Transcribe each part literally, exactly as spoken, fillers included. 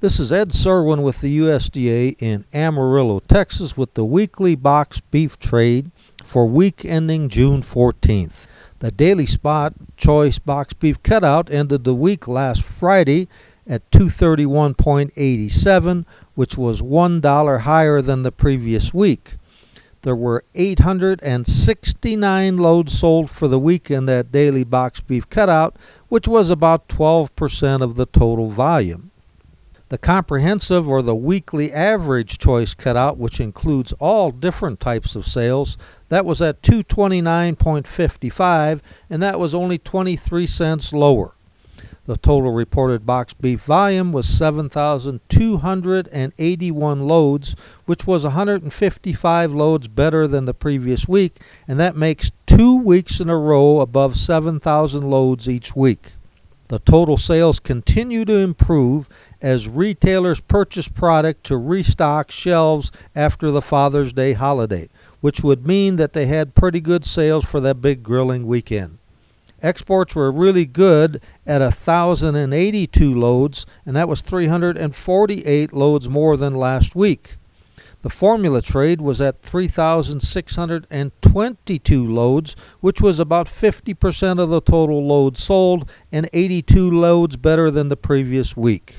This is Ed Serwin with the U S D A in Amarillo, Texas, with the weekly box beef trade for week ending June fourteenth. The daily spot choice box beef cutout ended the week last Friday at two thirty-one eighty-seven, which was one dollar higher than the previous week. There were eight hundred sixty-nine loads sold for the weekend at daily box beef cutout, which was about twelve percent of the total volume. The comprehensive or the weekly average choice cutout, which includes all different types of sales, that was at two twenty-nine fifty-five, and that was only twenty-three cents lower. The total reported box beef volume was seven thousand two hundred eighty-one loads, which was one hundred fifty-five loads better than the previous week, and that makes two weeks in a row above seven thousand loads each week. The total sales continue to improve as retailers purchase product to restock shelves after the Father's Day holiday, which would mean that they had pretty good sales for that big grilling weekend. Exports were really good at one thousand eighty-two loads, and that was three hundred forty-eight loads more than last week. The formula trade was at three thousand six hundred twenty-two loads, which was about fifty percent of the total loads sold and eighty-two loads better than the previous week.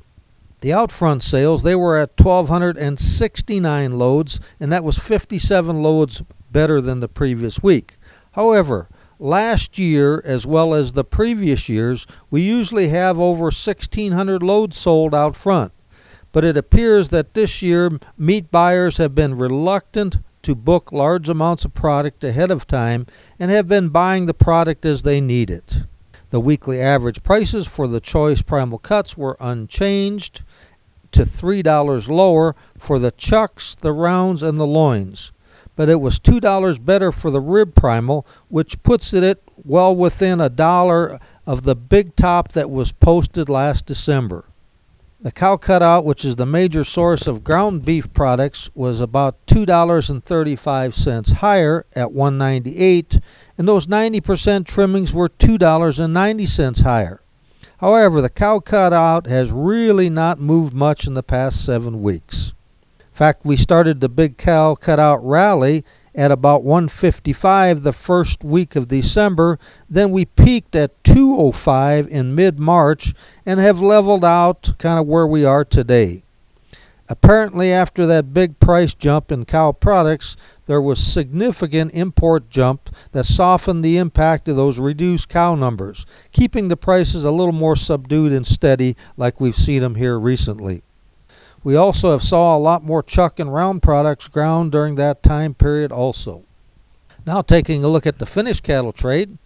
The outfront sales, they were at one thousand two hundred sixty-nine loads, and that was fifty-seven loads better than the previous week. However, last year, as well as the previous years, we usually have over sixteen hundred loads sold out front. But it appears that this year meat buyers have been reluctant to book large amounts of product ahead of time and have been buying the product as they need it. The weekly average prices for the choice primal cuts were unchanged to three dollars lower for the chucks, the rounds, and the loins. But it was two dollars better for the rib primal, which puts it well within a dollar of the big top that was posted last December. The cow cutout, which is the major source of ground beef products, was about two dollars and thirty-five cents higher at one ninety-eight, and those ninety percent trimmings were two dollars and ninety cents higher. However, the cow cutout has really not moved much in the past seven weeks. In fact, we started the big cow cutout rally at about one fifty-five the first week of December. Then we peaked at two oh five in mid-March and have leveled out kind of where we are today. Apparently, after that big price jump in cow products, there was significant import jump that softened the impact of those reduced cow numbers, keeping the prices a little more subdued and steady like we've seen them here recently. We also have saw a lot more chuck and round products ground during that time period also. Now taking a look at the finished cattle trade,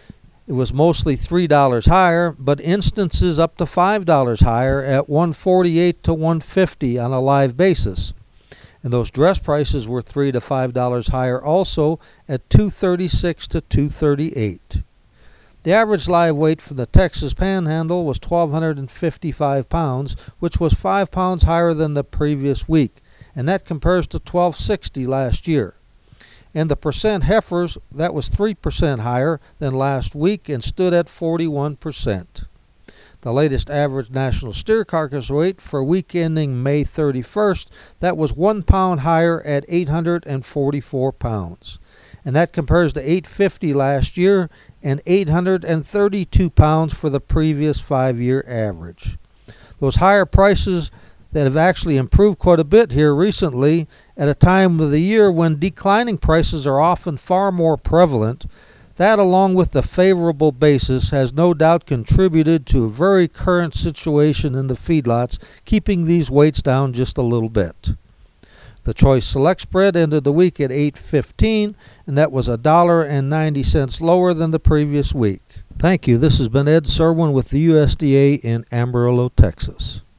it was mostly three dollars higher, but instances up to five dollars higher at one forty-eight to one fifty on a live basis. And those dress prices were three to five dollars higher also at two thirty-six to two thirty-eight. The average live weight for the Texas Panhandle was one thousand two hundred fifty-five pounds, which was five pounds higher than the previous week, and that compares to twelve sixty last year. And the percent heifers, that was three percent higher than last week and stood at forty-one percent. The latest average national steer carcass weight for week ending May thirty-first, that was one pound higher at eight hundred forty-four pounds. And that compares to eight fifty last year and eight hundred thirty-two pounds for the previous five-year average. Those higher prices that have actually improved quite a bit here recently at a time of the year when declining prices are often far more prevalent, that along with the favorable basis has no doubt contributed to a very current situation in the feedlots, keeping these weights down just a little bit. The choice select spread ended the week at eight fifteen, and that was one dollar and ninety cents lower than the previous week. Thank you. This has been Ed Serwin with the U S D A in Amarillo, Texas.